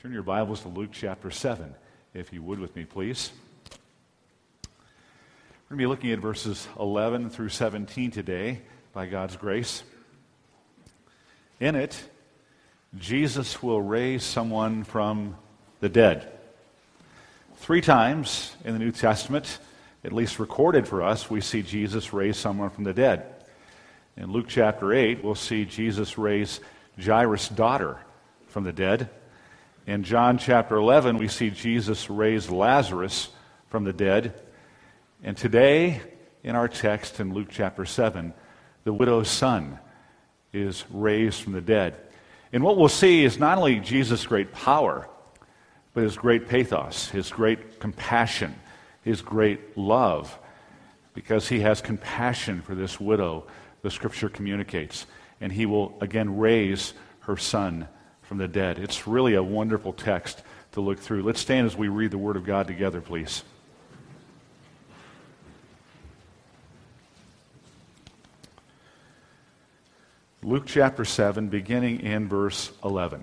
Turn your Bibles to Luke chapter 7, if you would with me, please. We're going to be looking at verses 11 through 17 today, by God's grace. In it, Jesus will raise someone from the dead. 3 times in the New Testament, at least recorded for us, we see Jesus raise someone from the dead. In Luke chapter 8, we'll see Jesus raise Jairus' daughter from the dead. In John chapter 11, we see Jesus raise Lazarus from the dead. And today, in our text in Luke chapter 7, the widow's son is raised from the dead. And what we'll see is not only Jesus' great power, but his great pathos, his great compassion, his great love, because he has compassion for this widow, the Scripture communicates. And he will again raise her son from the dead. It's really a wonderful text to look through. Let's stand as we read the Word of God together, please. Luke chapter 7, beginning in verse 11.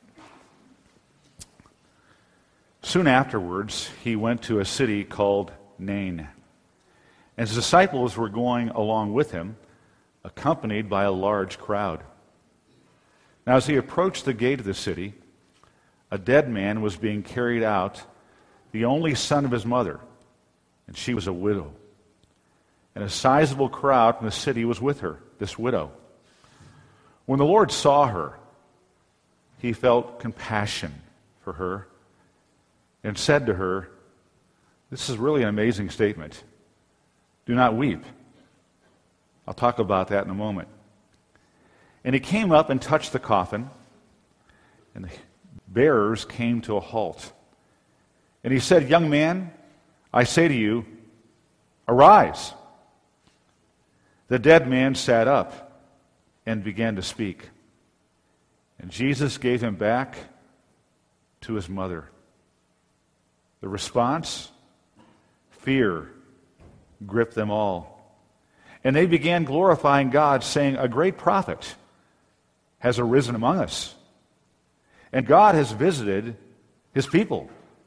Soon afterwards, he went to a city called Nain, and his disciples were going along with him, accompanied by a large crowd. Now, as he approached the gate of the city, a dead man was being carried out, the only son of his mother, and she was a widow. And a sizable crowd from the city was with her, this widow. When the Lord saw her, he felt compassion for her and said to her, this is really an amazing statement. Do not weep. I'll talk about that in a moment. And he came up and touched the coffin, and the bearers came to a halt. And he said, young man, I say to you, arise. The dead man sat up and began to speak. And Jesus gave him back to his mother. The response? Fear gripped them all. And they began glorifying God, saying, a great prophet has arisen among us, and God has visited his people.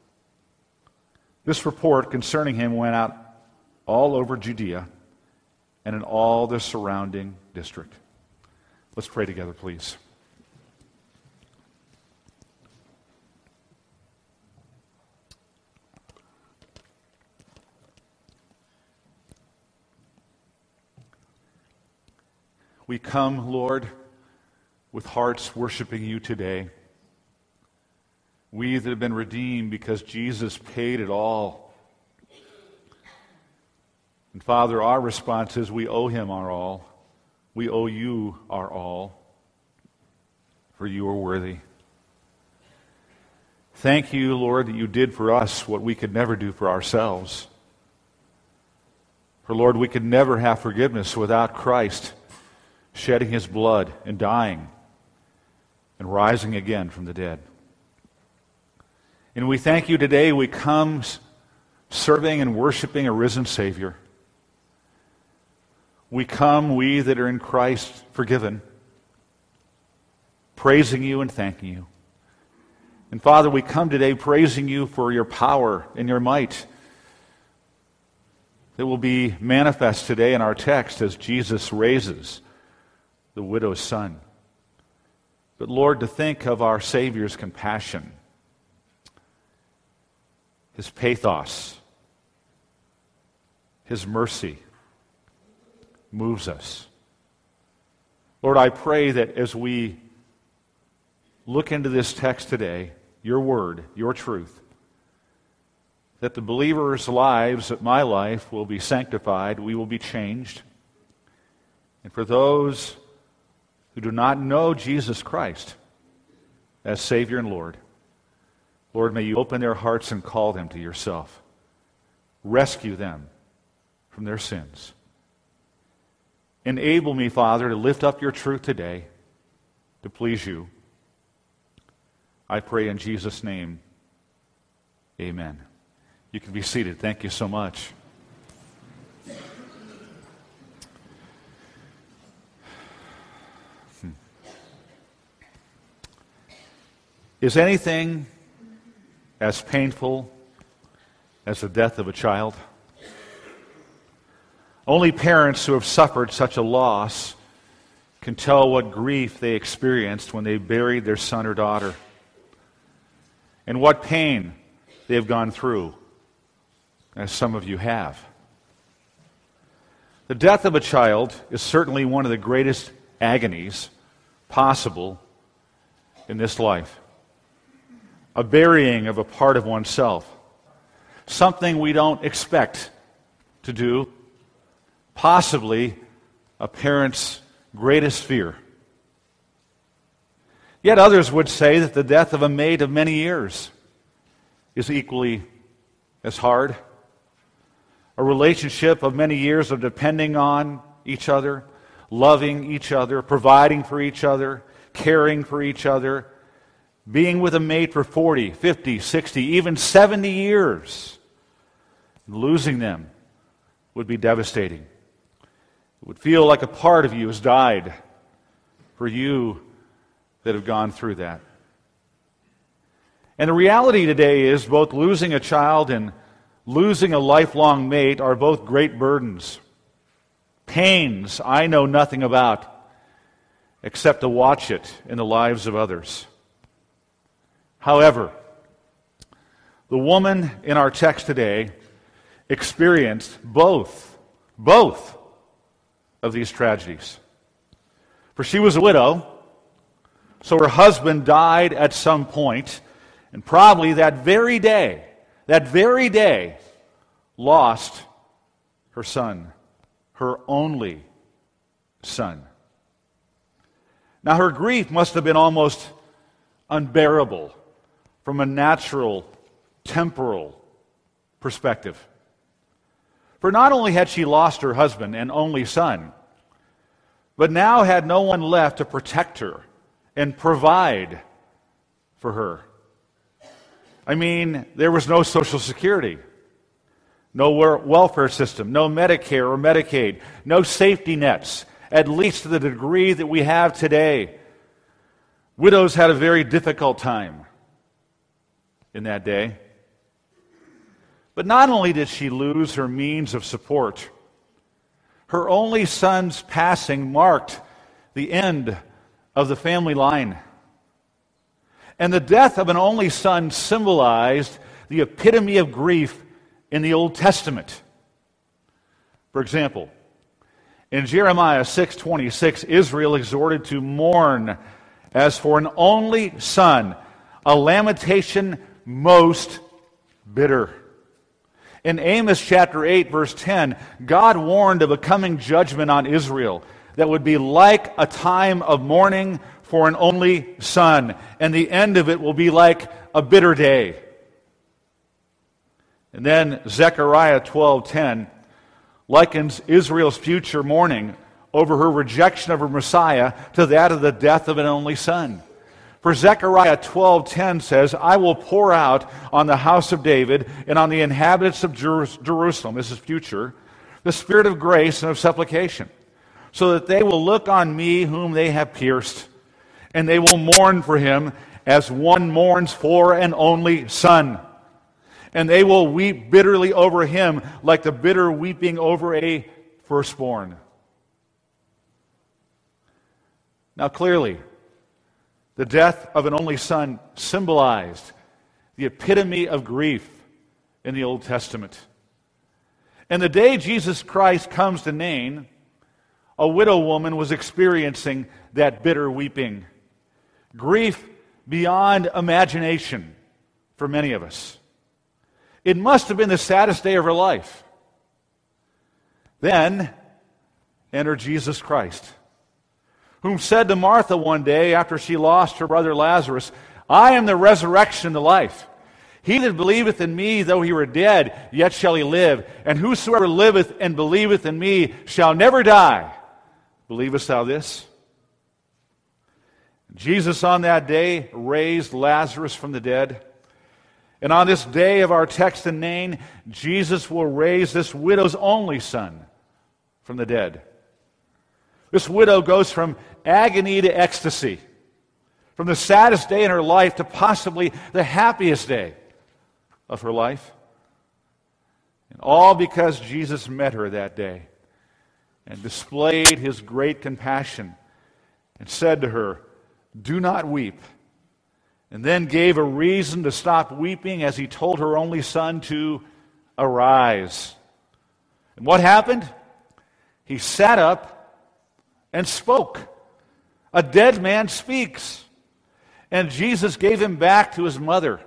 This report concerning him went out all over Judea and in all the surrounding district. Let's pray together, please. We come, Lord, with hearts worshiping you today. We that have been redeemed because Jesus paid it all. And Father, our response is we owe him our all. We owe you our all, for you are worthy. Thank you, Lord, that you did for us what we could never do for ourselves. For, Lord, we could never have forgiveness without Christ shedding his blood and dying and rising again from the dead. And we thank you today. We come serving and worshiping a risen Savior. We come, we that are in Christ, forgiven, praising you and thanking you. And Father, we come today praising you for your power and your might that will be manifest today in our text as Jesus raises the widow's son. But Lord, to think of our Savior's compassion, his pathos, his mercy moves us. Lord, I pray that as we look into this text today, your word, your truth, that the believers' lives, that my life, will be sanctified, we will be changed. And for those who do not know Jesus Christ as Savior and Lord, Lord, may you open their hearts and call them to yourself. Rescue them from their sins. Enable me, Father, to lift up your truth today to please you. I pray in Jesus' name, amen. You can be seated. Thank you so much. Is anything as painful as the death of a child? Only parents who have suffered such a loss can tell what grief they experienced when they buried their son or daughter, and what pain they have gone through, as some of you have. The death of a child is certainly one of the greatest agonies possible in this life. A burying of a part of oneself, something we don't expect to do, possibly a parent's greatest fear. Yet others would say that the death of a mate of many years is equally as hard. A relationship of many years of depending on each other, loving each other, providing for each other, caring for each other, being with a mate for 40, 50, 60, even 70 years. Losing them would be devastating. It would feel like a part of you has died for you that have gone through that. And the reality today is both losing a child and losing a lifelong mate are both great burdens. Pains I know nothing about except to watch it in the lives of others. However, the woman in our text today experienced both of these tragedies. For she was a widow, so her husband died at some point, and probably that very day, lost her son, her only son. Now her grief must have been almost unbearable from a natural, temporal perspective. For not only had she lost her husband and only son, but now had no one left to protect her and provide for her. I mean, there was no Social Security, no welfare system, no Medicare or Medicaid, no safety nets, at least to the degree that we have today. Widows had a very difficult time in that day. But not only did she lose her means of support, her only son's passing marked the end of the family line. And the death of an only son symbolized the epitome of grief in the Old Testament. For example, in Jeremiah 6:26, Israel exhorted to mourn as for an only son, a lamentation most bitter. In Amos chapter 8, verse 10, God warned of a coming judgment on Israel that would be like a time of mourning for an only son, and the end of it will be like a bitter day. And then Zechariah 12:10 likens Israel's future mourning over her rejection of her Messiah to that of the death of an only son. For Zechariah 12:10 says, I will pour out on the house of David and on the inhabitants of Jerusalem, this is future, the spirit of grace and of supplication, so that they will look on me whom they have pierced, and they will mourn for him as one mourns for an only son. And they will weep bitterly over him like the bitter weeping over a firstborn. Now clearly, the death of an only son symbolized the epitome of grief in the Old Testament. And the day Jesus Christ comes to Nain, a widow woman was experiencing that bitter weeping. Grief beyond imagination for many of us. It must have been the saddest day of her life. Then entered Jesus Christ, whom said to Martha one day after she lost her brother Lazarus, I am the resurrection and the life. He that believeth in me, though he were dead, yet shall he live. And whosoever liveth and believeth in me shall never die. Believest thou this? Jesus on that day raised Lazarus from the dead. And on this day of our text in Nain, Jesus will raise this widow's only son from the dead. This widow goes from agony to ecstasy, from the saddest day in her life to possibly the happiest day of her life. And all because Jesus met her that day and displayed his great compassion and said to her, "Do not weep," and then gave a reason to stop weeping as he told her only son to arise. And what happened? He sat up and spoke. A dead man speaks. And Jesus gave him back to his mother.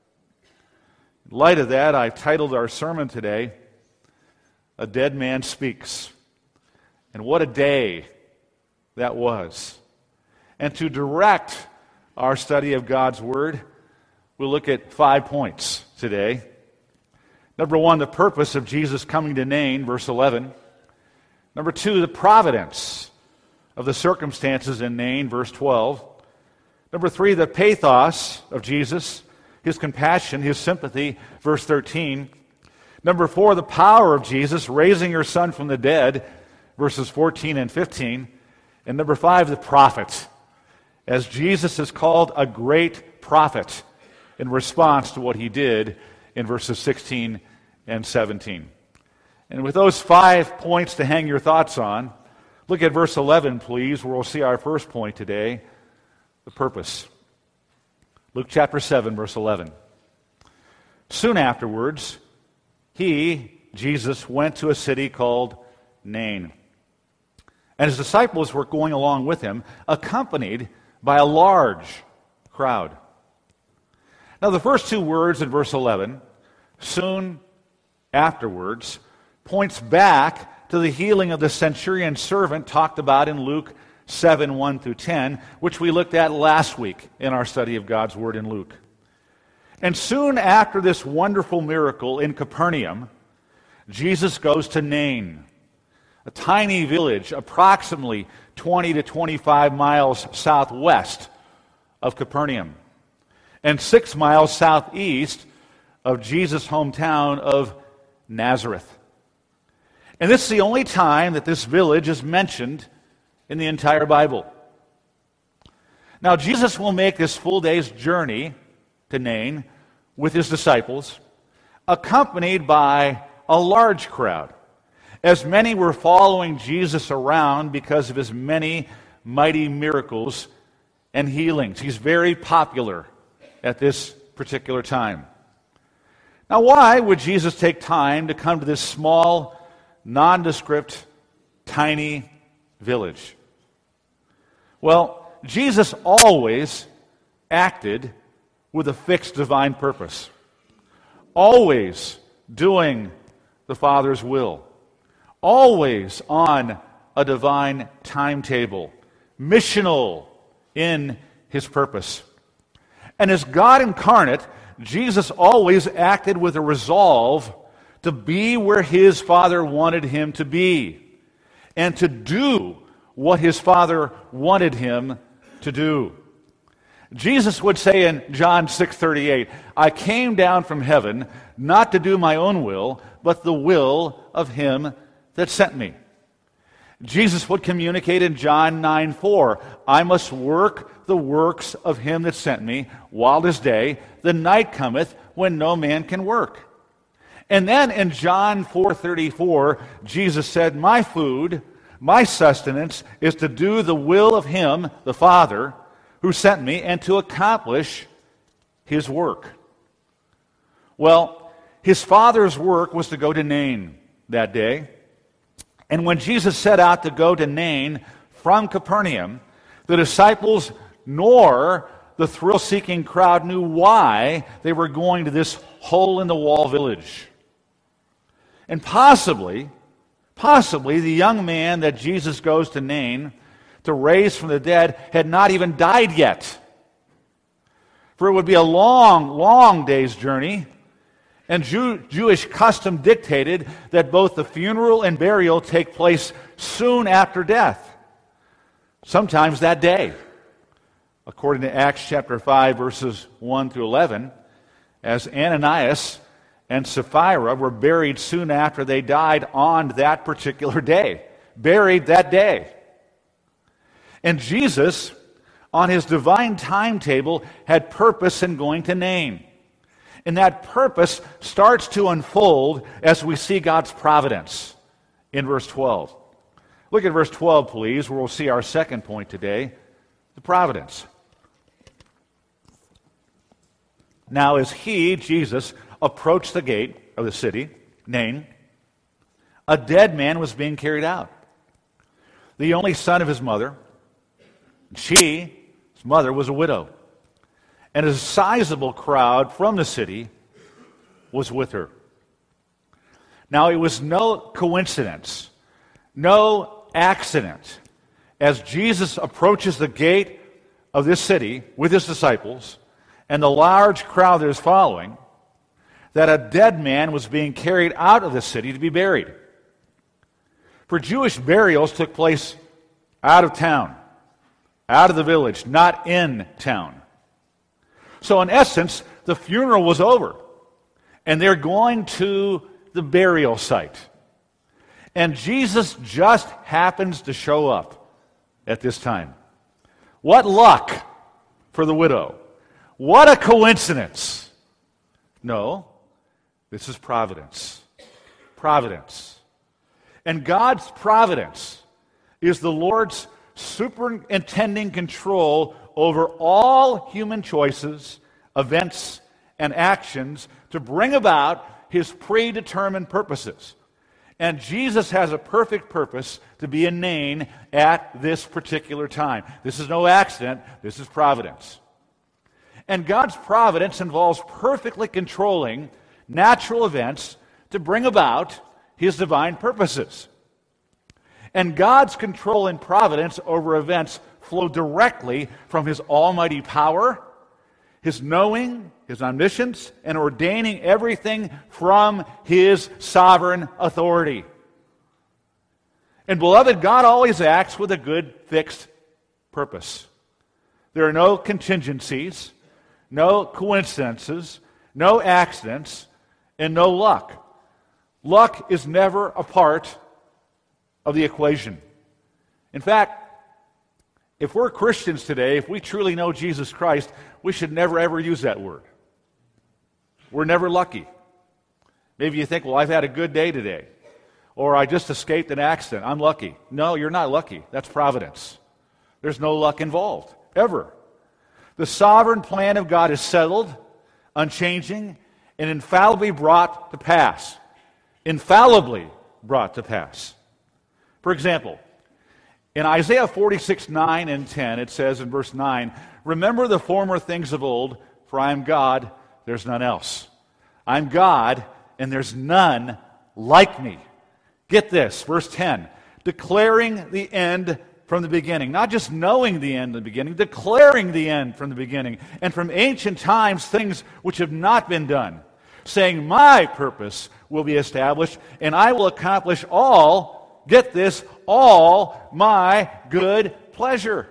In light of that, I've titled our sermon today, "A Dead Man Speaks." And what a day that was. And to direct our study of God's Word, we'll look at 5 points today. Number 1, the purpose of Jesus coming to Nain, verse 11. Number 2, the providence of the circumstances in Nain, verse 12. Number 3, the pathos of Jesus, his compassion, his sympathy, verse 13. Number 4, the power of Jesus raising her son from the dead, verses 14 and 15. And number 5, the prophet, as Jesus is called a great prophet in response to what he did in verses 16 and 17. And with those 5 points to hang your thoughts on, look at verse 11, please, where we'll see our first point today, the purpose. Luke chapter 7, verse 11. Soon afterwards, he, Jesus, went to a city called Nain. And his disciples were going along with him, accompanied by a large crowd. Now, the first 2 words in verse 11, soon afterwards, points back to the healing of the centurion servant talked about in Luke 7, 1 through 10, which we looked at last week in our study of God's Word in Luke. And soon after this wonderful miracle in Capernaum, Jesus goes to Nain, a tiny village approximately 20 to 25 miles southwest of Capernaum, and 6 miles southeast of Jesus' hometown of Nazareth. And this is the only time that this village is mentioned in the entire Bible. Now, Jesus will make this full day's journey to Nain with his disciples, accompanied by a large crowd, as many were following Jesus around because of his many mighty miracles and healings. He's very popular at this particular time. Now, why would Jesus take time to come to this small, nondescript, tiny village? Well, Jesus always acted with a fixed divine purpose, always doing the Father's will, always on a divine timetable, missional in his purpose. And as God incarnate, Jesus always acted with a resolve to be where his Father wanted him to be and to do what his Father wanted him to do. Jesus would say in John 6:38, "I came down from heaven not to do my own will, but the will of him that sent me." Jesus would communicate in John 9:4, "I must work the works of him that sent me while it is day, the night cometh when no man can work." And then in John 4:34, Jesus said, "My food, my sustenance is to do the will of him, the Father, who sent me, and to accomplish his work." Well, his Father's work was to go to Nain that day. And when Jesus set out to go to Nain from Capernaum, the disciples nor the thrill-seeking crowd knew why they were going to this hole-in-the-wall village. And possibly the young man that Jesus goes to Nain to raise from the dead had not even died yet. For it would be a long, long day's journey, and Jewish custom dictated that both the funeral and burial take place soon after death, sometimes that day. According to Acts chapter 5, verses 1 through 11, as Ananias and Sapphira were buried soon after they died on that particular day, buried that day. And Jesus, on his divine timetable, had purpose in going to Nain. And that purpose starts to unfold as we see God's providence in verse 12. Look at verse 12, please, where we'll see our second point today, the providence. Now, as he, Jesus, approached the gate of the city, Nain, a dead man was being carried out, the only son of his mother. She, his mother, was a widow, and a sizable crowd from the city was with her. Now, it was no coincidence, no accident, as Jesus approaches the gate of this city with his disciples and the large crowd that is following, that a dead man was being carried out of the city to be buried. For Jewish burials took place out of town, out of the village, not in town. So in essence, the funeral was over, and they're going to the burial site. And Jesus just happens to show up at this time. What luck for the widow. What a coincidence. No, this is providence. Providence. And God's providence is the Lord's superintending control over all human choices, events, and actions to bring about his predetermined purposes. And Jesus has a perfect purpose to be in Nain at this particular time. This is no accident. This is providence. And God's providence involves perfectly controlling natural events to bring about his divine purposes. And God's control and providence over events flow directly from his almighty power, his knowing, his omniscience, and ordaining everything from his sovereign authority. And beloved, God always acts with a good, fixed purpose. There are no contingencies, no coincidences, no accidents, and no luck. Luck is never a part of the equation. In fact, if we're Christians today, if we truly know Jesus Christ, we should never ever use that word. We're never lucky. Maybe you think, well, I've had a good day today, or I just escaped an accident. I'm lucky. No, you're not lucky. That's providence. There's no luck involved, ever. The sovereign plan of God is settled, unchanging, and infallibly brought to pass. Infallibly brought to pass. For example, in Isaiah 46, 9 and 10, it says in verse 9, "Remember the former things of old, for I am God, there's none else. I'm God, and there's none like me." Get this, verse 10, declaring the end from the beginning. Not just knowing the end in the beginning, declaring the end from the beginning. And from ancient times, things which have not been done. Saying, my purpose will be established, and I will accomplish all, get this, all my good pleasure.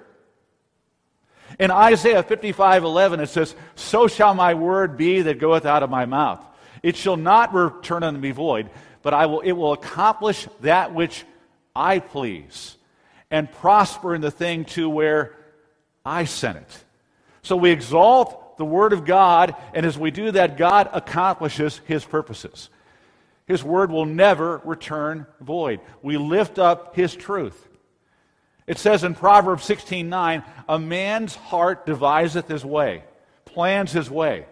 In Isaiah 55:11, it says, "So shall my word be that goeth out of my mouth. It shall not return unto me void, but it will accomplish that which I please, and prosper in the thing to where I sent it." So we exalt the Word of God, and as we do that, God accomplishes his purposes. His word will never return void. We lift up his truth. It says in Proverbs 16:9, "A man's heart deviseth his way," plans his way,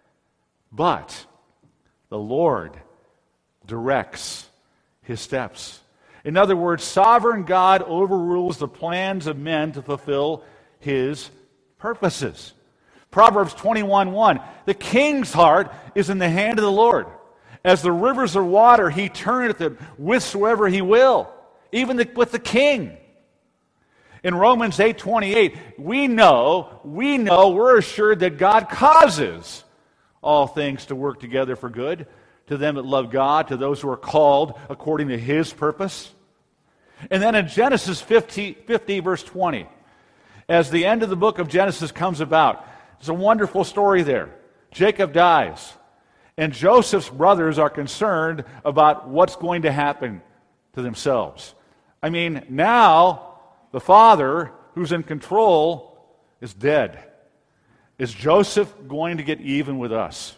"but the Lord directs his steps." In other words, sovereign God overrules the plans of men to fulfill his purposes. Proverbs 21:1, "The king's heart is in the hand of the Lord. As the rivers of water, he turneth it whithersoever he will," even with the king. In Romans 8:28, we know, we're assured that God causes all things to work together for good to them that love God, to those who are called according to his purpose. And then in Genesis 50 verse 20, as the end of the book of Genesis comes about, there's a wonderful story there. Jacob dies, and Joseph's brothers are concerned about what's going to happen to themselves. I mean, now the father who's in control is dead. Is Joseph going to get even with us?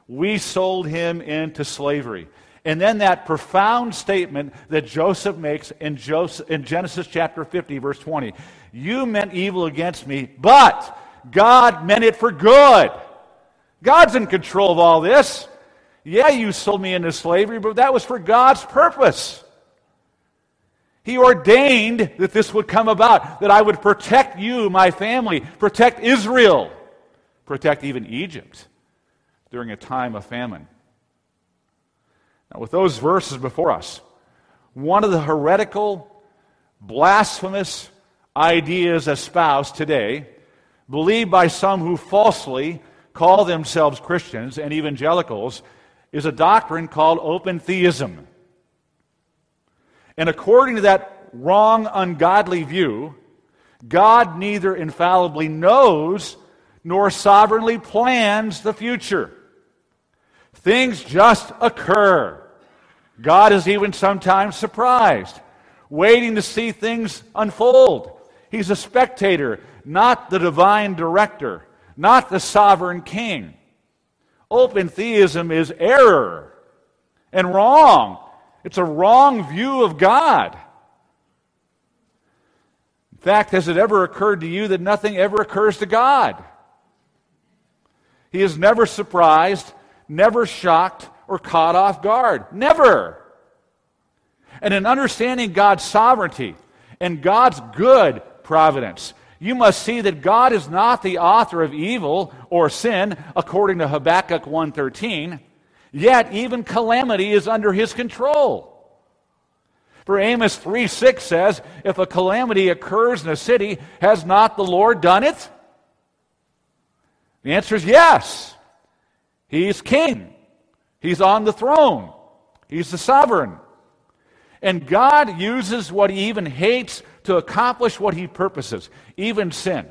We sold him into slavery. And then that profound statement that Joseph makes in Genesis chapter 50, verse 20. You meant evil against me, but God meant it for good. God's in control of all this. Yeah, you sold me into slavery, but that was for God's purpose. He ordained that this would come about, that I would protect you, my family, protect Israel, protect even Egypt during a time of famine. Now, with those verses before us, one of the heretical, blasphemous ideas espoused today, believed by some who falsely call themselves Christians and evangelicals, is a doctrine called open theism. And according to that wrong, ungodly view, God neither infallibly knows nor sovereignly plans the future. Things just occur. God is even sometimes surprised, waiting to see things unfold. He's a spectator, not the divine director, not the sovereign king. Open theism is error and wrong. It's a wrong view of God. In fact, has it ever occurred to you that nothing ever occurs to God? He is never surprised, never shocked, or caught off guard. Never. And in understanding God's sovereignty and God's good providence, you must see that God is not the author of evil or sin, according to Habakkuk 1:13, yet even calamity is under his control. For Amos 3:6 says, if a calamity occurs in a city, has not the Lord done it? The answer is yes. He's king. He's on the throne. He's the sovereign. And God uses what he even hates to accomplish what he purposes, even sin.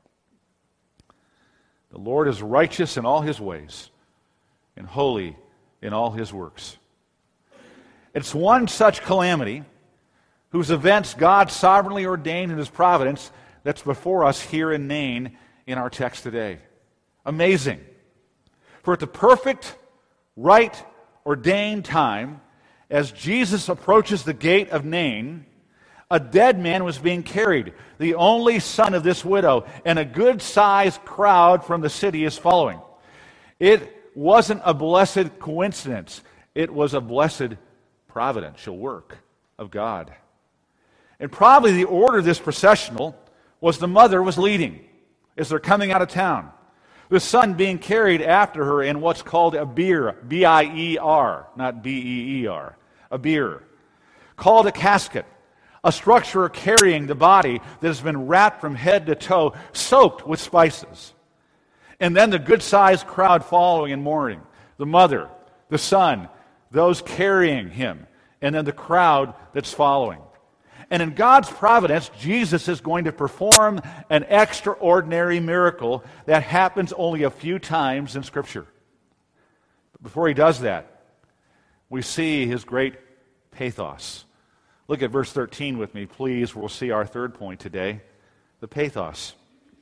The Lord is righteous in all his ways and holy in all his works. It's one such calamity whose events God sovereignly ordained in his providence that's before us here in Nain in our text today. Amazing. For at the perfect, right, ordained time, as Jesus approaches the gate of Nain, a dead man was being carried, the only son of this widow, and a good-sized crowd from the city is following. It wasn't a blessed coincidence. It was a blessed providential work of God. And probably the order of this processional was the mother was leading as they're coming out of town. The son being carried after her in what's called a bier, B-I-E-R, not B-E-E-R, a bier, called a casket, a structure carrying the body that has been wrapped from head to toe, soaked with spices. And then the good-sized crowd following in mourning, the mother, the son, those carrying him, and then the crowd that's following. And in God's providence, Jesus is going to perform an extraordinary miracle that happens only a few times in Scripture. But before he does that, we see his great pathos. Look at verse 13 with me, please. We'll see our third point today, the pathos.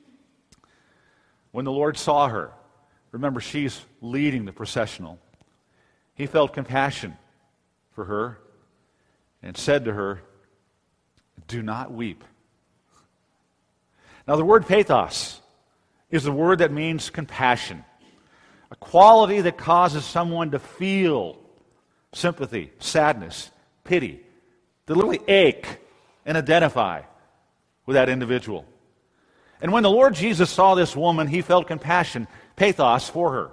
When the Lord saw her, remember she's leading the processional, he felt compassion for her and said to her, do not weep. Now the word pathos is the word that means compassion, a quality that causes someone to feel sympathy, sadness, pity, to literally ache and identify with that individual. And when the Lord Jesus saw this woman, he felt compassion, pathos, for her.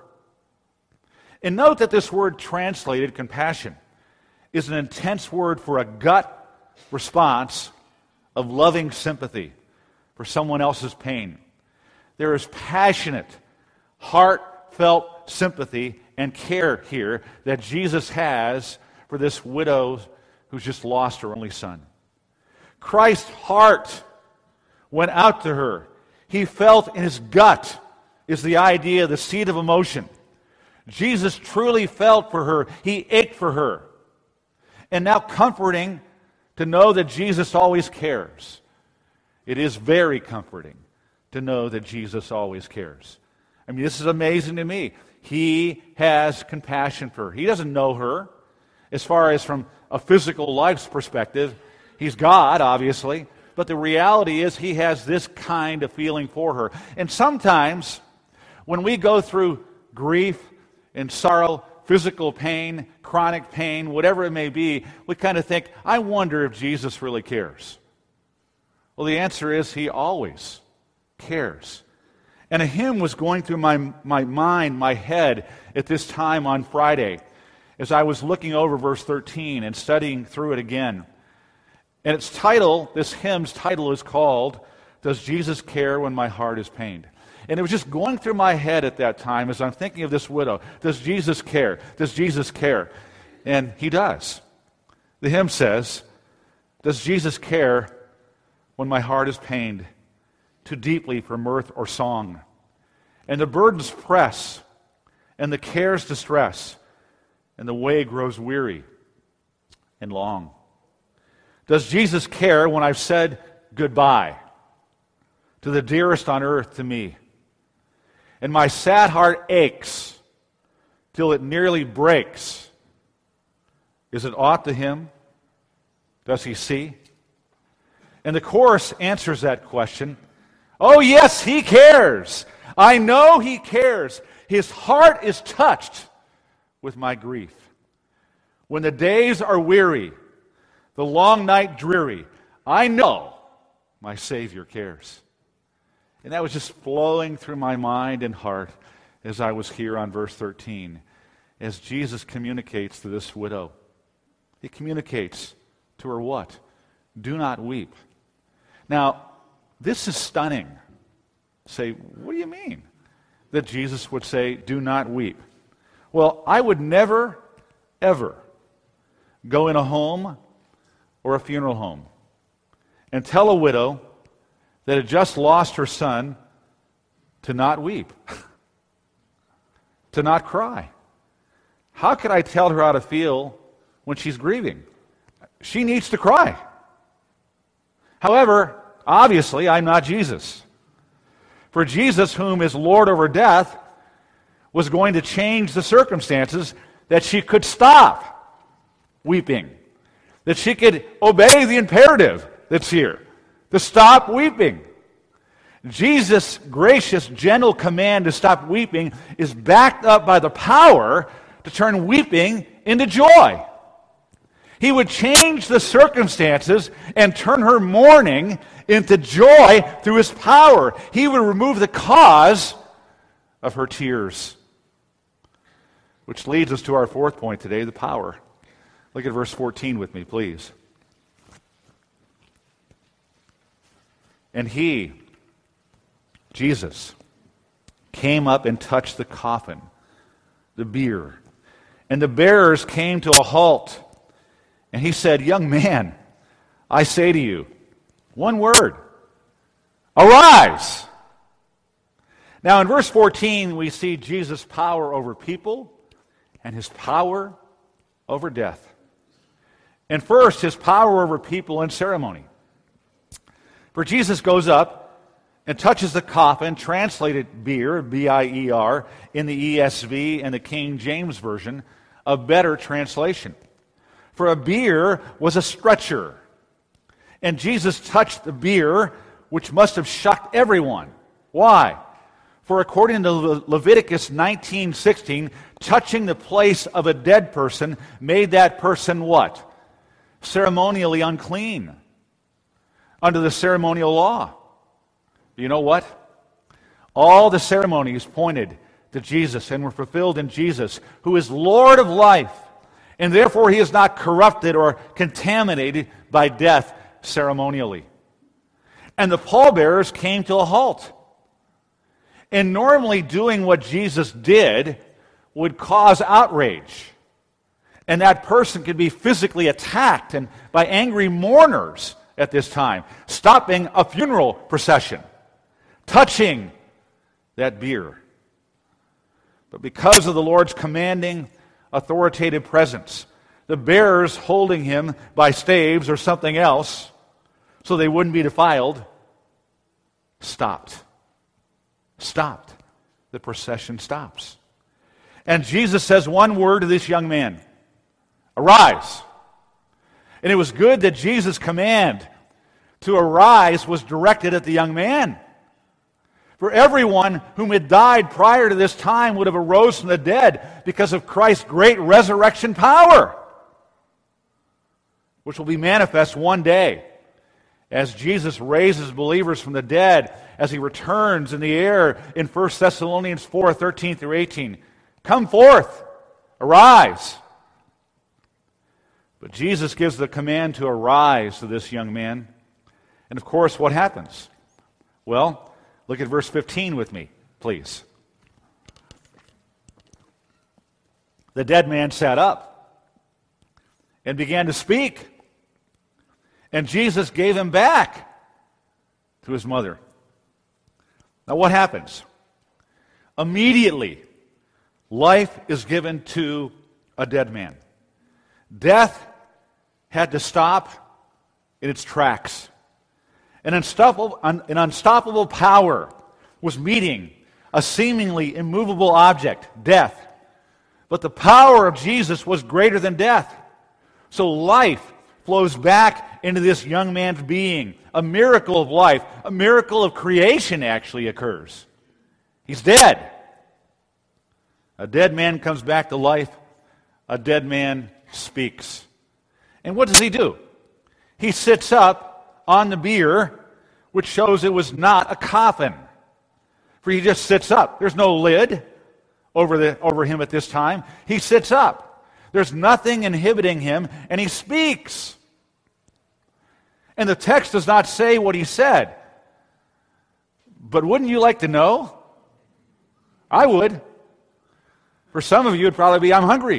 And note that this word translated compassion is an intense word for a gut response of loving sympathy for someone else's pain. There is passionate, heartfelt sympathy and care here that Jesus has for this widow who's just lost her only son. Christ's heart went out to her. He felt in his gut is the idea, the seat of emotion. Jesus truly felt for her. He ached for her. And now comforting to know that Jesus always cares. It is very comforting to know that Jesus always cares. I mean, this is amazing to me. He has compassion for her. He doesn't know her as far as from a physical life's perspective. He's God, obviously, but the reality is he has this kind of feeling for her. And sometimes when we go through grief and sorrow, physical pain, chronic pain, whatever it may be, we kind of think, I wonder if Jesus really cares. Well, the answer is he always cares. And a hymn was going through my mind, my head at this time on Friday as I was looking over verse 13 and studying through it again. And its title, this hymn's title is called, Does Jesus Care When My Heart Is Pained? And it was just going through my head at that time as I'm thinking of this widow. Does Jesus care? Does Jesus care? And he does. The hymn says, Does Jesus care when my heart is pained too deeply for mirth or song? And the burdens press, and the cares distress, and the way grows weary and long. Does Jesus care when I've said goodbye to the dearest on earth to me? And my sad heart aches till it nearly breaks. Is it aught to him? Does he see? And the chorus answers that question. Oh yes, he cares. I know he cares. His heart is touched with my grief. When the days are weary, the long night dreary, I know my Savior cares. And that was just flowing through my mind and heart as I was here on verse 13, as Jesus communicates to this widow. He communicates to her what? Do not weep. Now, this is stunning. Say, what do you mean that Jesus would say, do not weep? Well, I would never, ever go in a home or a funeral home and tell a widow that had just lost her son to not weep, to not cry. How could I tell her how to feel when she's grieving? She needs to cry. However, obviously, I'm not Jesus. For Jesus, whom is Lord over death, was going to change the circumstances that she could stop weeping, that she could obey the imperative that's here, to stop weeping. Jesus' gracious, gentle command to stop weeping is backed up by the power to turn weeping into joy. He would change the circumstances and turn her mourning into joy through his power. He would remove the cause of her tears. Which leads us to our fourth point today, the power. Look at verse 14 with me, please. And he, Jesus, came up and touched the coffin, the bier. And the bearers came to a halt. And he said, Young man, I say to you, one word, arise. Now in verse 14, we see Jesus' power over people and his power over death. And first, his power over people in ceremony. For Jesus goes up and touches the coffin, translated bier, B-I-E-R, in the ESV and the King James Version, a better translation. For a bier was a stretcher. And Jesus touched the bier, which must have shocked everyone. Why? For according to Leviticus 19:16, touching the place of a dead person made that person what? Ceremonially unclean under the ceremonial law. You know what? All the ceremonies pointed to Jesus and were fulfilled in Jesus, who is Lord of life, and therefore he is not corrupted or contaminated by death ceremonially. And the pallbearers came to a halt. And normally doing what Jesus did would cause outrage. And that person could be physically attacked and by angry mourners at this time, stopping a funeral procession, touching that bier. But because of the Lord's commanding, authoritative presence, the bearers holding him by staves or something else so they wouldn't be defiled, stopped. The procession stops. And Jesus says one word to this young man: arise. And it was good that Jesus' command to arise was directed at the young man. For everyone whom had died prior to this time would have arose from the dead because of Christ's great resurrection power, which will be manifest one day as Jesus raises believers from the dead, as he returns in the air in 1 Thessalonians 4:13 through 18. Come forth, arise. But Jesus gives the command to arise to this young man. And of course, what happens? Well, look at verse 15 with me, please. The dead man sat up and began to speak. And Jesus gave him back to his mother. Now what happens? Immediately, life is given to a dead man. Death had to stop in its tracks. An unstoppable power was meeting a seemingly immovable object, death. But the power of Jesus was greater than death. So life flows back into this young man's being. A miracle of life, a miracle of creation actually occurs. He's dead. A dead man comes back to life. A dead man speaks. And what does he do? He sits up on the bier, which shows it was not a coffin. For he just sits up. There's no lid over him at this time. He sits up. There's nothing inhibiting him, and he speaks. And the text does not say what he said. But wouldn't you like to know? I would. For some of you, it'd probably be, I'm hungry.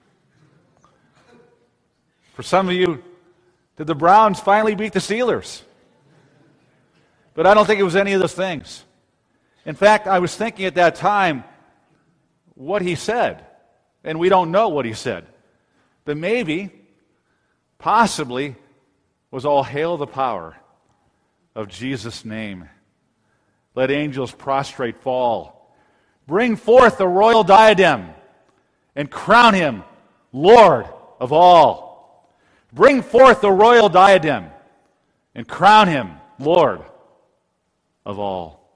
For some of you, did the Browns finally beat the Steelers? But I don't think it was any of those things. In fact, I was thinking at that time what he said. And we don't know what he said. But maybe, possibly, was all hail the power of Jesus' name. Let angels prostrate fall. Bring forth the royal diadem and crown him Lord of all. Bring forth the royal diadem and crown him Lord of all.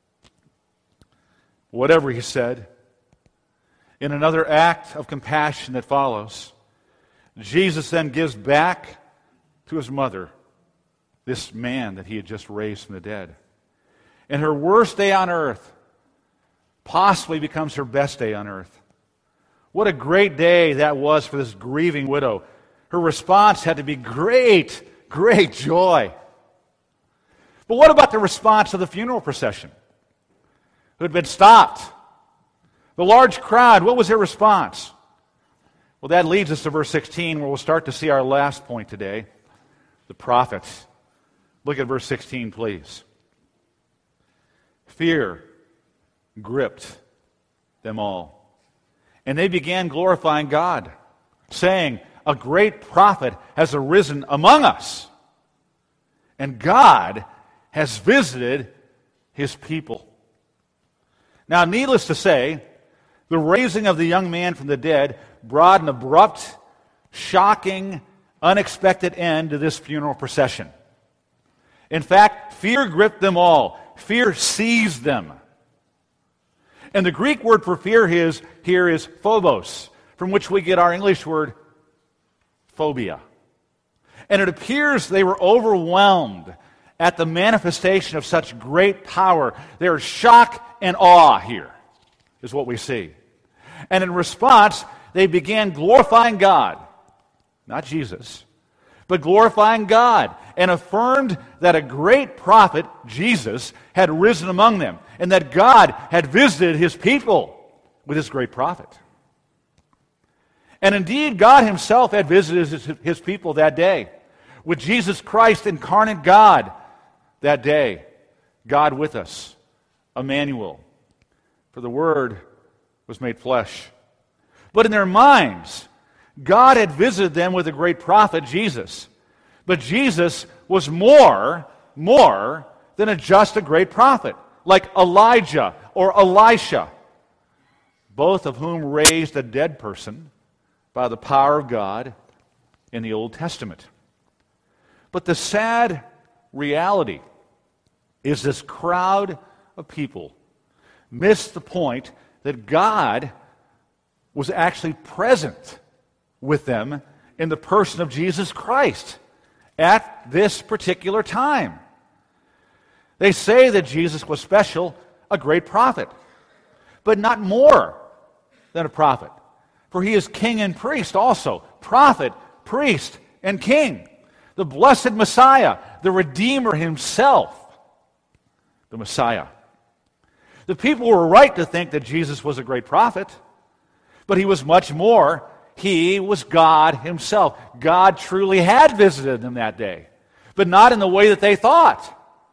Whatever he said, in another act of compassion that follows, Jesus then gives back to his mother this man that he had just raised from the dead. And her worst day on earth possibly becomes her best day on earth. What a great day that was for this grieving widow. Her response had to be great, great joy. But what about the response of the funeral procession, who had been stopped? The large crowd, what was their response? Well, that leads us to verse 16, where we'll start to see our last point today, the prophets. Look at verse 16, please. Fear gripped them all, and they began glorifying God, saying, a great prophet has arisen among us, and God has visited his people. Now, needless to say, the raising of the young man from the dead brought an abrupt, shocking, unexpected end to this funeral procession. In fact, fear gripped them all. Fear seized them. And the Greek word for fear here is phobos, from which we get our English word phobia. And it appears they were overwhelmed at the manifestation of such great power. There's shock and awe here, is what we see. And in response, they began glorifying God, not Jesus, but glorifying God, and affirmed that a great prophet, Jesus, had risen among them, and that God had visited his people with his great prophet. And indeed, God himself had visited his people that day, with Jesus Christ, incarnate God, that day. God with us, Emmanuel. For the Word was made flesh. But in their minds, God had visited them with a great prophet, Jesus. But Jesus was more than just a great prophet, like Elijah or Elisha. both of whom raised a dead person by the power of God in the Old Testament. But the sad reality is this crowd of people missed the point that God was actually present with them in the person of Jesus Christ at this particular time. They say that Jesus was special, a great prophet, but not more than a prophet. For he is king and priest also, prophet, priest, and king. The blessed Messiah, the Redeemer himself, the Messiah. The people were right to think that Jesus was a great prophet, but he was much more. He was God himself. God truly had visited them that day, but not in the way that they thought.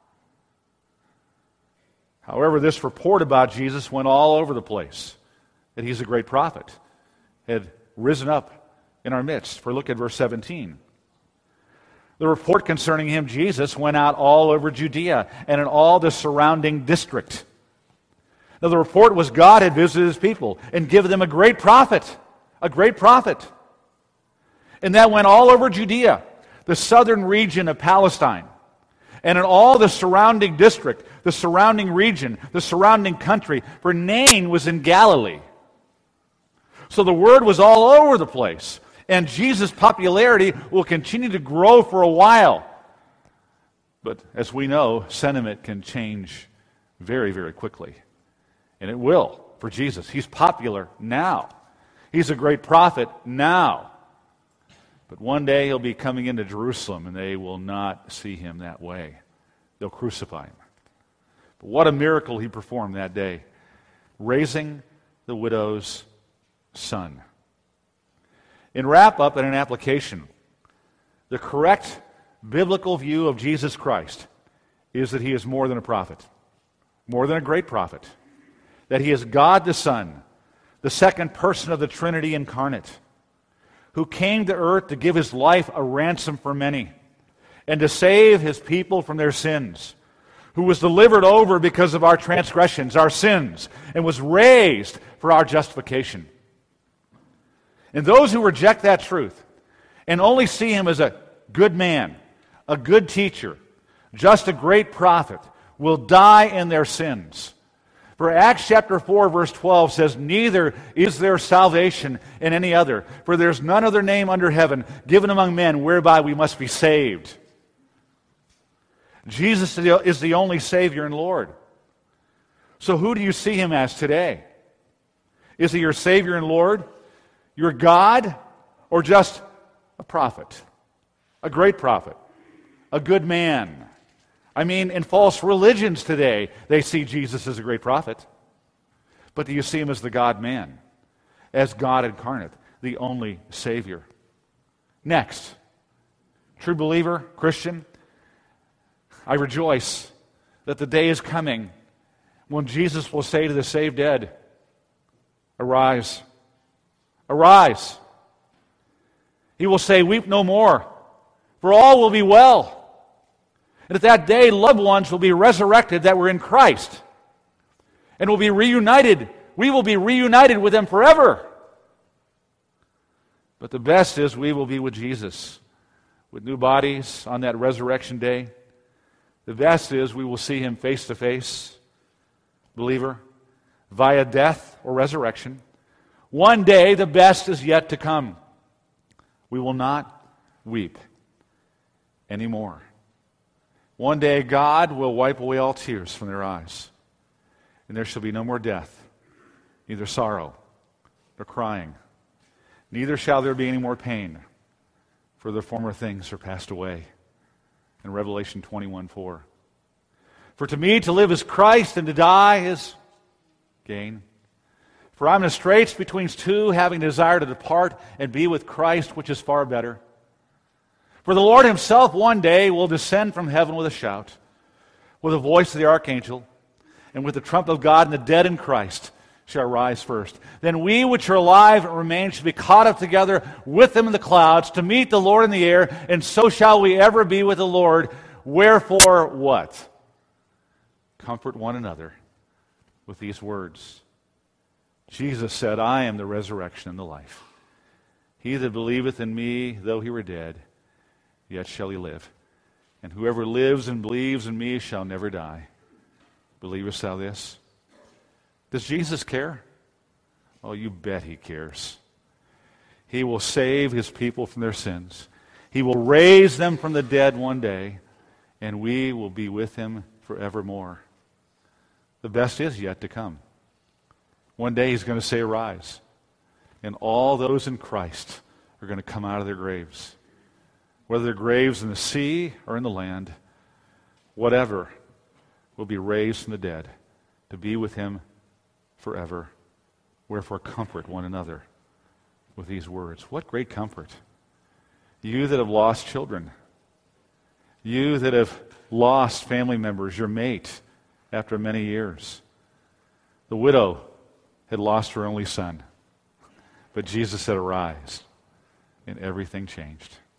However, this report about Jesus went all over the place, that he's a great prophet, had risen up in our midst. For look at verse 17. The report concerning him, Jesus, went out all over Judea and in all the surrounding district. Now the report was God had visited his people and given them a great prophet. A great prophet. And that went all over Judea, the southern region of Palestine, and in all the surrounding district, the surrounding region, the surrounding country, for Nain was in Galilee. So the word was all over the place, and Jesus' popularity will continue to grow for a while. But as we know, sentiment can change very, very quickly. And it will for Jesus. He's popular now. He's a great prophet now. But one day he'll be coming into Jerusalem, and they will not see him that way. They'll crucify him. But what a miracle he performed that day, raising the widow's son. In wrap-up and in application, the correct biblical view of Jesus Christ is that he is more than a prophet, more than a great prophet, that he is God the Son, the second person of the Trinity incarnate, who came to earth to give his life a ransom for many and to save his people from their sins, who was delivered over because of our transgressions, our sins, and was raised for our justification. And those who reject that truth and only see him as a good man, a good teacher, just a great prophet, will die in their sins. For Acts chapter 4, verse 12 says, "Neither is there salvation in any other, for there is none other name under heaven given among men whereby we must be saved." Jesus is the only Savior and Lord. So who do you see him as today? Is he your Savior and Lord, your God, or just a prophet, a great prophet, a good man? I mean, in false religions today, they see Jesus as a great prophet. But do you see him as the God-man, as God incarnate, the only Savior? Next, true believer, Christian, I rejoice that the day is coming when Jesus will say to the saved dead, "Arise, arise." He will say, "Weep no more, for all will be well." And at that day, loved ones will be resurrected that were in Christ and will be reunited. We will be reunited with them forever. But the best is we will be with Jesus, with new bodies on that resurrection day. The best is we will see him face to face, believer, via death or resurrection. One day, the best is yet to come. We will not weep anymore. One day, God will wipe away all tears from their eyes, and there shall be no more death, neither sorrow nor crying. Neither shall there be any more pain, for the former things are passed away. In Revelation 21:4. For to me to live is Christ, and to die is gain. For I'm in a straits between two, having desire to depart and be with Christ, which is far better. For the Lord himself one day will descend from heaven with a shout, with the voice of the archangel, and with the trumpet of God, and the dead in Christ shall rise first. Then we which are alive and remain shall be caught up together with them in the clouds to meet the Lord in the air, and so shall we ever be with the Lord. Wherefore what? Comfort one another with these words. Jesus said, I am the resurrection and the life. He that believeth in me, though he were dead, yet shall he live. And whoever lives and believes in me shall never die. Believest thou this? Does Jesus care? Oh, you bet he cares. He will save his people from their sins. He will raise them from the dead one day, and we will be with him forevermore. The best is yet to come. One day he's going to say, arise. And all those in Christ are going to come out of their graves. Whether they're graves in the sea or in the land, whatever, will be raised from the dead to be with him forever. Wherefore comfort one another with these words. What great comfort. You that have lost children. You that have lost family members, your mate, after many years. The widow had lost her only son. But Jesus said, arise. And everything changed.